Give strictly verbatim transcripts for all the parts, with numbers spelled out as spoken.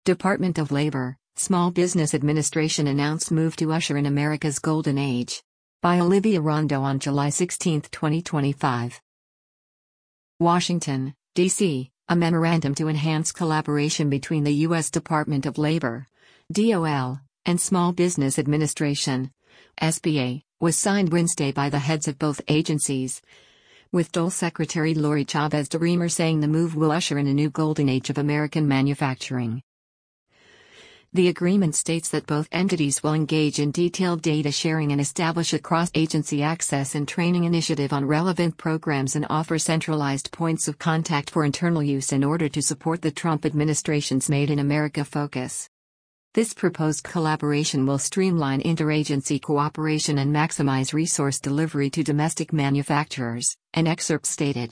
Department of Labor, Small Business Administration announced move to usher in America's Golden Age. By Olivia Rondo on July sixteenth, twenty twenty-five. Washington, D C, a memorandum to enhance collaboration between the U S Department of Labor, D O L, and Small Business Administration, S B A, was signed Wednesday by the heads of both agencies, with D O L Secretary Lori Chavez DeRemer saying the move will usher in a new golden age of American manufacturing. The agreement states that both entities will engage in detailed data sharing and establish a cross-agency access and training initiative on relevant programs and offer centralized points of contact for internal use in order to support the Trump administration's Made in America focus. This proposed collaboration will streamline interagency cooperation and maximize resource delivery to domestic manufacturers, an excerpt stated.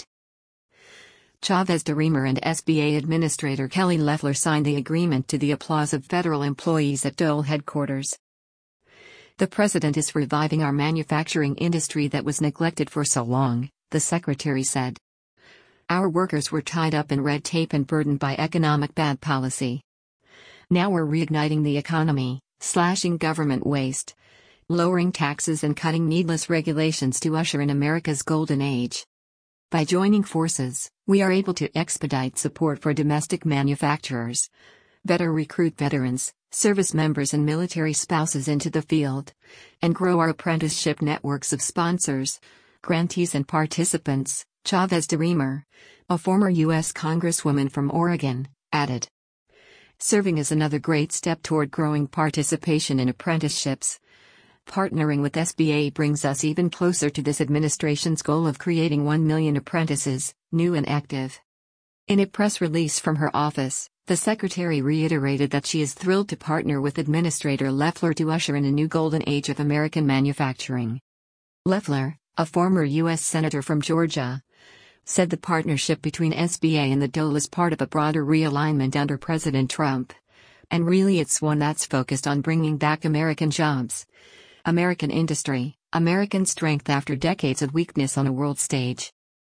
Chavez DeRemer and S B A Administrator Kelly Loeffler signed the agreement to the applause of federal employees at D O L headquarters. The president is reviving our manufacturing industry that was neglected for so long, the secretary said. Our workers were tied up in red tape and burdened by economic bad policy. Now we're reigniting the economy, slashing government waste, lowering taxes and cutting needless regulations to usher in America's golden age. By joining forces, we are able to expedite support for domestic manufacturers, better recruit veterans, service members and military spouses into the field, and grow our apprenticeship networks of sponsors, grantees and participants, Chavez DeRemer, a former U S Congresswoman from Oregon, added. Serving is another great step toward growing participation in apprenticeships. Partnering with S B A brings us even closer to this administration's goal of creating one million apprentices, new and active. In a press release from her office, the secretary reiterated that she is thrilled to partner with Administrator Loeffler to usher in a new golden age of American manufacturing. Loeffler, a former U S Senator from Georgia, said the partnership between S B A and the D O L is part of a broader realignment under President Trump. And really it's one that's focused on bringing back American jobs, American industry, American strength after decades of weakness on a world stage.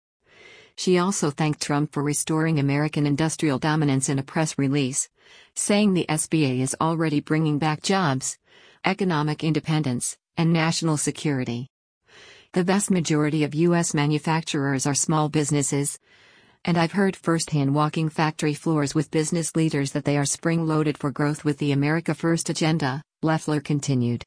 She also thanked Trump for restoring American industrial dominance in a press release, saying the S B A is already bringing back jobs, economic independence, and national security. The vast majority of U S manufacturers are small businesses, and I've heard firsthand walking factory floors with business leaders that they are spring-loaded for growth with the America First agenda, Loeffler continued.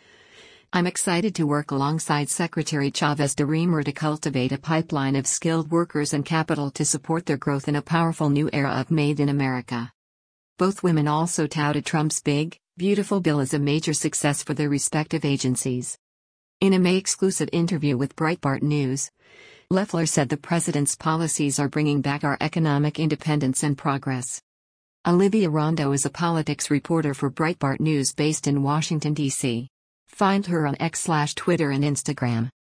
I'm excited to work alongside Secretary Chavez DeRemer to cultivate a pipeline of skilled workers and capital to support their growth in a powerful new era of Made in America. Both women also touted Trump's Big, Beautiful Bill as a major success for their respective agencies. In a May-exclusive interview with Breitbart News, Loeffler said the president's policies are bringing back our economic independence and progress. Olivia Rondo is a politics reporter for Breitbart News based in Washington, D C Find her on X slash Twitter and Instagram.